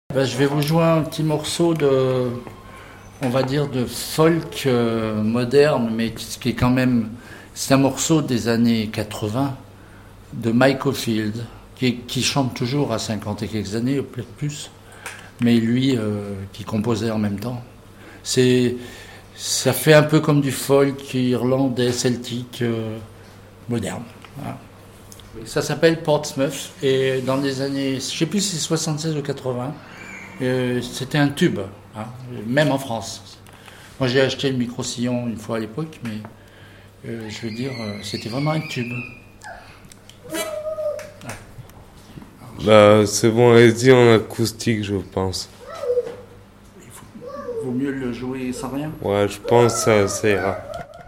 Je vais vous jouer un petit morceau de, on va dire, de folk moderne, mais qui est quand même, c'est un morceau des années 80 de Mike Oldfield, qui chante toujours à 50 et quelques années, peut-être plus, mais lui qui composait en même temps. Ça fait un peu comme du folk irlandais, celtique, moderne. Voilà. Ça s'appelle Portsmouth, et dans les années, je ne sais plus si c'est 76 ou 80, c'était un tube, hein, même en France. Moi j'ai acheté le micro-sillon une fois à l'époque, mais je veux dire, c'était vraiment un tube. Bah, c'est bon, allez-y en acoustique, je pense. Vaut mieux le jouer sans rien. Ouais, je pense que ça ira.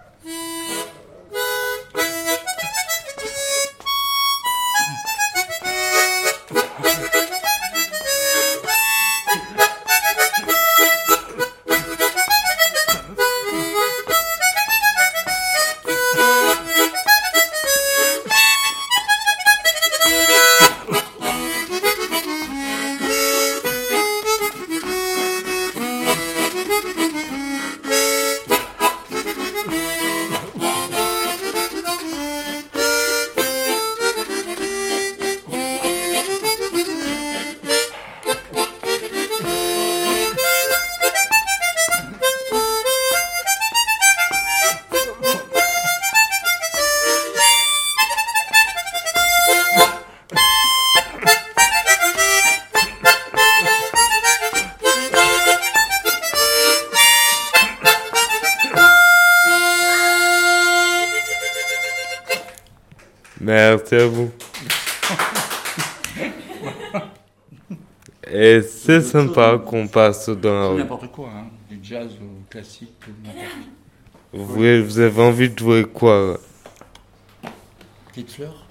Merci à vous. Et c'est sympa qu'on passe dans... N'importe quoi, hein, du jazz ou classique, n'importe. Vous avez envie de jouer quoi? Petite fleur.